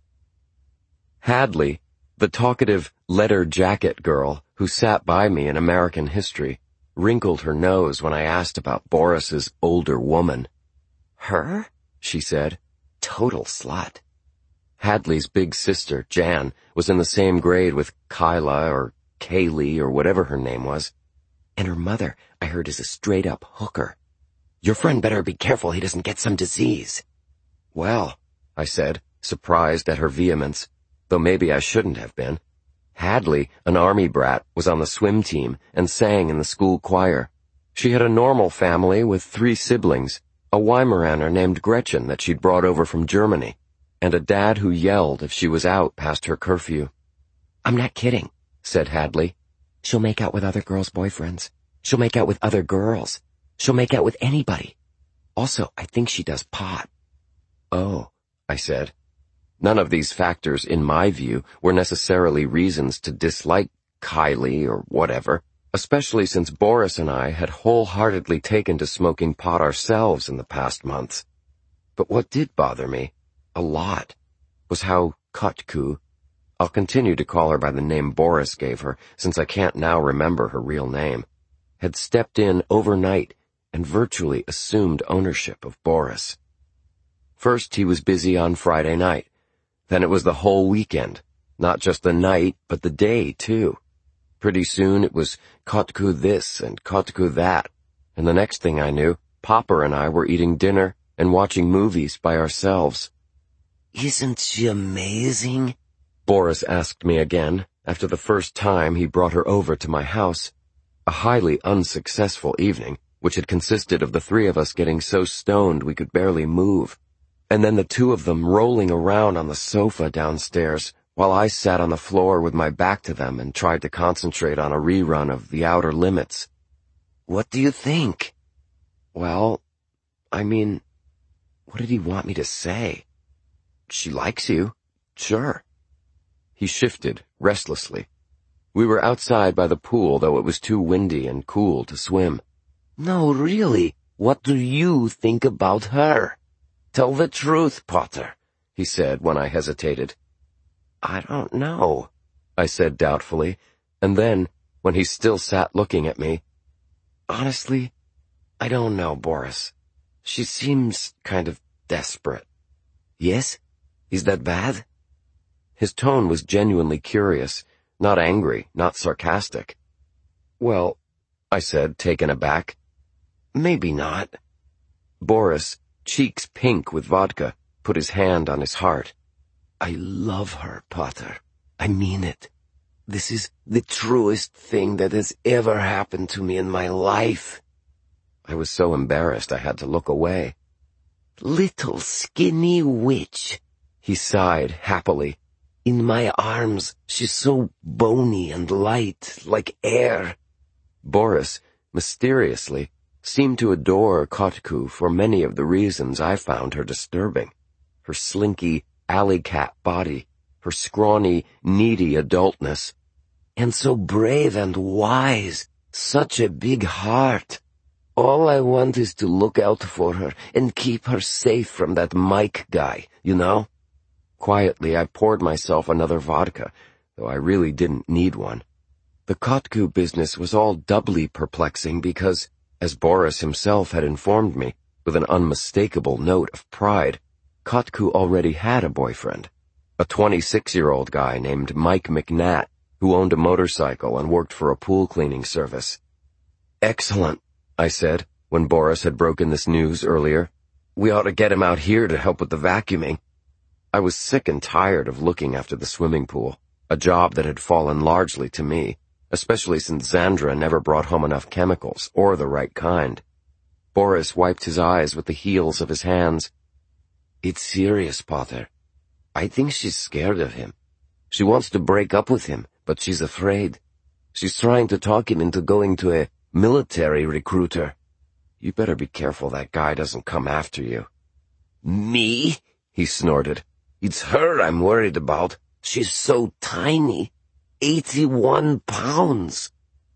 Speaker 1: Hadley, the talkative leather jacket girl who sat by me in American history, wrinkled her nose when I asked about Boris's older woman. "Her?" she said. "Total slut." Hadley's big sister, Jan, was in the same grade with Kyla or Kaylee or whatever her name was. "And her mother, I heard, is a straight-up hooker. Your friend better be careful he doesn't get some disease." "Well," I said, surprised at her vehemence, though maybe I shouldn't have been. Hadley, an army brat, was on the swim team and sang in the school choir. She had a normal family with 3 siblings, a Weimaraner named Gretchen that she'd brought over from Germany, and a dad who yelled if she was out past her curfew. "I'm not kidding," said Hadley. "She'll make out with other girls' boyfriends. She'll make out with other girls. She'll make out with anybody. Also, I think she does pot." "Oh," I said. None of these factors, in my view, were necessarily reasons to dislike Kylie or whatever, especially since Boris and I had wholeheartedly taken to smoking pot ourselves in the past months. But what did bother me, a lot, was how Kotku, I'll continue to call her by the name Boris gave her, since I can't now remember her real name, had stepped in overnight and virtually assumed ownership of Boris. First he was busy on Friday night. Then it was the whole weekend, not just the night, but the day, too. Pretty soon it was Kotku this and Kotku that, and the next thing I knew, Popper and I were eating dinner and watching movies by ourselves. "Isn't she amazing?" Boris asked me again, after the first time he brought her over to my house. A highly unsuccessful evening, which had consisted of the 3 of us getting so stoned we could barely move, and then the 2 of them rolling around on the sofa downstairs, while I sat on the floor with my back to them and tried to concentrate on a rerun of The Outer Limits. "What do you think?" "Well, I mean, what did he want me to say? She likes you, sure." He shifted restlessly. We were outside by the pool, though it was too windy and cool to swim.
Speaker 2: No, really, what do you think about her? Tell the truth, Potter,
Speaker 1: he said when I hesitated.
Speaker 2: I don't know,
Speaker 1: I said doubtfully, and then, when he still sat looking at me,
Speaker 2: honestly, I don't know, Boris. She seems kind of desperate.
Speaker 1: Yes? Is that bad? His tone was genuinely curious, not angry, not sarcastic. Well, I said, taken aback.
Speaker 2: Maybe not.
Speaker 1: Boris, cheeks pink with vodka, put his hand on his heart.
Speaker 2: I love her, Potter. I mean it. This is the truest thing that has ever happened to me in my life.
Speaker 1: I was so embarrassed I had to look away.
Speaker 2: Little skinny witch,
Speaker 1: he sighed happily.
Speaker 2: In my arms, she's so bony and light, like air.
Speaker 1: Boris, mysteriously, seemed to adore Kotku for many of the reasons I found her disturbing. Her slinky, alley-cat body, her scrawny, needy adultness.
Speaker 2: And so brave and wise, such a big heart. All I want is to look out for her and keep her safe from that Mike guy, you know?
Speaker 1: Quietly, I poured myself another vodka, though I really didn't need one. The Kotku business was all doubly perplexing because, as Boris himself had informed me, with an unmistakable note of pride, Kotku already had a boyfriend, a 26-year-old guy named Mike McNatt, who owned a motorcycle and worked for a pool cleaning service.
Speaker 2: Excellent,
Speaker 1: I said, when Boris had broken this news earlier.
Speaker 2: We ought to get him out here to help with the vacuuming.
Speaker 1: I was sick and tired of looking after the swimming pool, a job that had fallen largely to me, especially since Xandra never brought home enough chemicals, or the right kind. Boris wiped his eyes with the heels of his hands.
Speaker 2: It's serious, Potter. I think she's scared of him. She wants to break up with him, but she's afraid. She's trying to talk him into going to a military recruiter.
Speaker 1: You better be careful that guy doesn't come after you.
Speaker 2: Me?
Speaker 1: He snorted.
Speaker 2: It's her I'm worried about. She's so tiny. 81 pounds.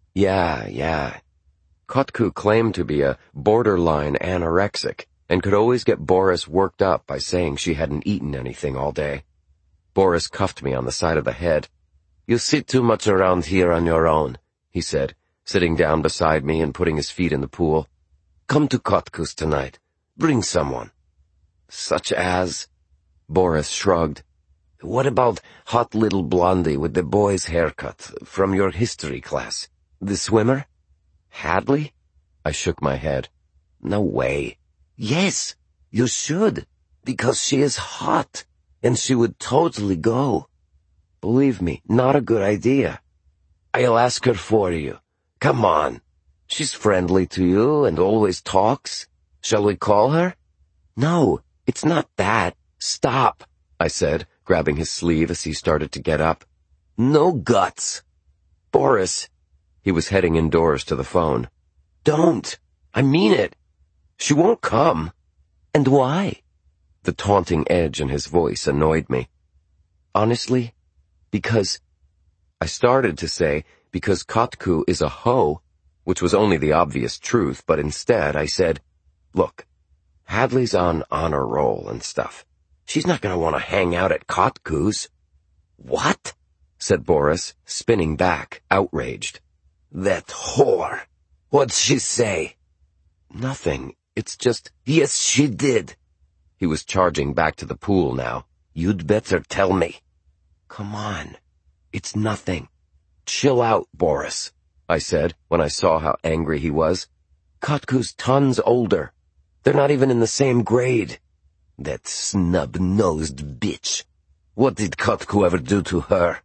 Speaker 1: Yeah. Kotku claimed to be a borderline anorexic and could always get Boris worked up by saying she hadn't eaten anything all day. Boris cuffed me on the side of the head.
Speaker 2: You sit too much around here on your own, he said,
Speaker 1: sitting down beside me and putting his feet in the pool.
Speaker 2: Come to Kotku's tonight. Bring someone.
Speaker 1: Such as? Boris shrugged.
Speaker 2: What about hot little blondie with the boy's haircut from your history class?
Speaker 1: The swimmer?
Speaker 2: Hadley?
Speaker 1: I shook my head.
Speaker 2: No way. Yes, you should, because she is hot, and she would totally go. Believe me, not a good idea. I'll ask her for you. Come on. She's friendly to you and always talks. Shall we call her? No, it's not that. Stop, I said, grabbing his sleeve as he started to get up. No guts.
Speaker 1: Boris. He was heading indoors to the phone.
Speaker 2: Don't. I mean it. She won't come. And why?
Speaker 1: The taunting edge in his voice annoyed me.
Speaker 2: Honestly, because...
Speaker 1: I started to say, because Kotku is a hoe, which was only the obvious truth, but instead I said, look, Hadley's on honor roll and stuff. She's not going to want to hang out at Kotku's.
Speaker 2: What?
Speaker 1: Said Boris, spinning back, outraged.
Speaker 2: That whore. What'd she say?
Speaker 1: Nothing. It's just...
Speaker 2: Yes, she did.
Speaker 1: He was charging back to the pool now.
Speaker 2: You'd better tell me.
Speaker 1: Come on. It's nothing. Chill out, Boris, I said when I saw how angry he was. Kotku's tons older. They're not even in the same grade.
Speaker 2: That snub-nosed bitch. What did Kotku ever do to her?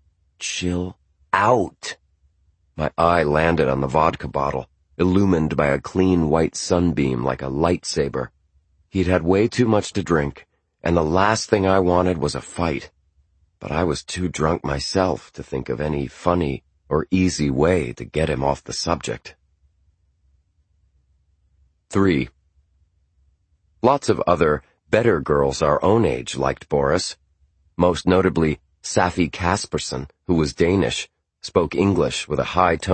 Speaker 1: Chill out. My eye landed on the vodka bottle, illumined by a clean white sunbeam like a lightsaber. He'd had way too much to drink, and the last thing I wanted was a fight. But I was too drunk myself to think of any funny or easy way to get him off the subject. 3. Lots of other, better girls our own age liked Boris. Most notably, Safi Kaspersen, who was Danish, spoke English with a high tone.